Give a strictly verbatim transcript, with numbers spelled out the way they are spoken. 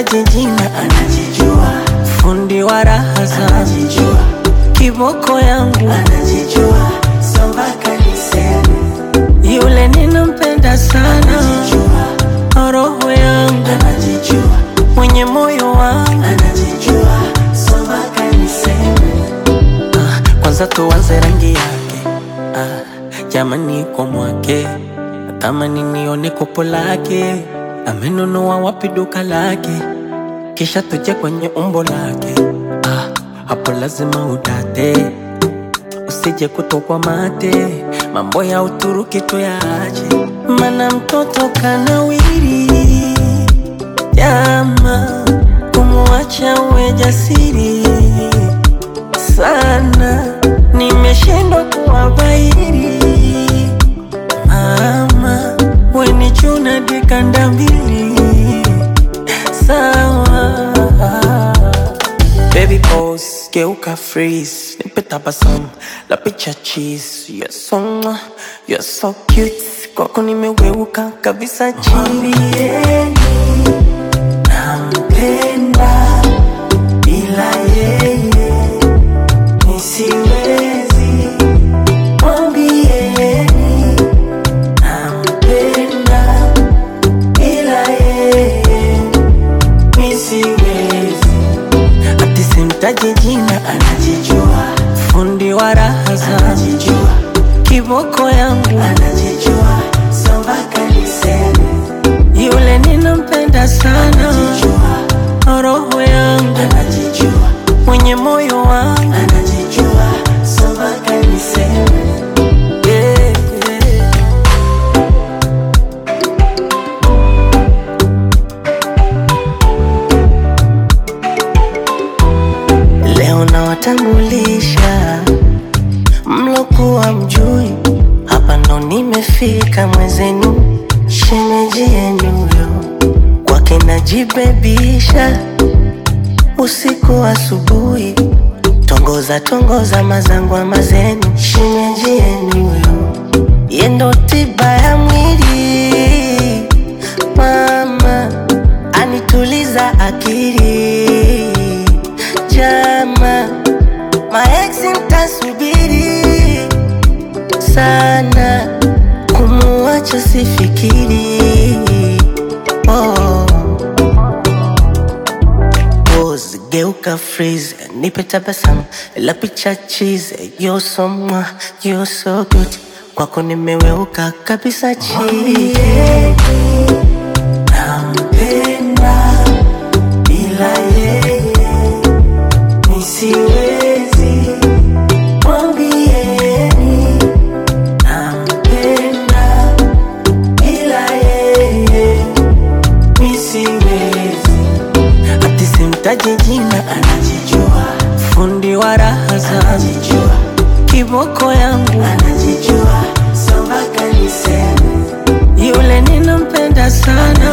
simtaji jina, anajijua. fundi wa raha zangu, Anajijua. kiboko yangu, Anajijua. So mpaka niseme, yule ninampenda sana, anajijua. roho yangu, Anajijua. mwenye moyo wangu. Anajijua. So mpaka niseme, Ah, kwanza tuanze rangi yake, ah, jamani kwa mwake, natamani nione kopo lake, amenunua wapi duka lake, kisha tuje kwenye umbo lake. Ah, hapo lazima udate, usije kutokwa mate, mambo ya Uturuki tuyaache, mana mtoto kanawiri. Jama, kumuacha uwe jasiri sana, nimeshindwa kuwabairi. Mama, weni chuna dikanda mbili, sawa. Baby pose, geuka freeze, nipe tabasamu la picha cheese. You're so mwah, you're so cute, kwako nimeweuka kabisa chini. mwambieni nampenda, bila yeye nisiwezi. Mwambieni nampenda, bila yeye nisiwezi. Ati simtaji jina, Anajijua. fundi wa raha zangu, Anajijua. kiboko yangu, Anajijua. So mpaka niseme, yule ninampenda sana, anajijua. roho yangu, Anajijua. mwenye moyo wangu. Anajijua. So mpaka niseme, Yeah, yeah. Leo nawatambulisha mlokuwa mjui, hapa ndo nimefika mwezenu, shemeji yenu yo, kwake najibebisha usiku asubuhi, tongoza tongoza mazangwa mazenu, shemeji yenu yo, yendo tiba ya mwili, mama anituliza akili, jama maeksi mtasubiri sana, kumuacha sifikiri. Oh. Pose, geuka freeze, nipe tabasamu la picha cheese. You're so mwah, you're so good, kwako nimeweuka kabisa chini. nampenda, bila yeye nisiwezi. Mwambieni nampenda, bila yeye nisiwezi. Ati simtaji jina, Anajijua. fundi wa raha zangu, Anajijua. kiboko yangu, Anajijua. So mpaka niseme, yule ninampenda sana,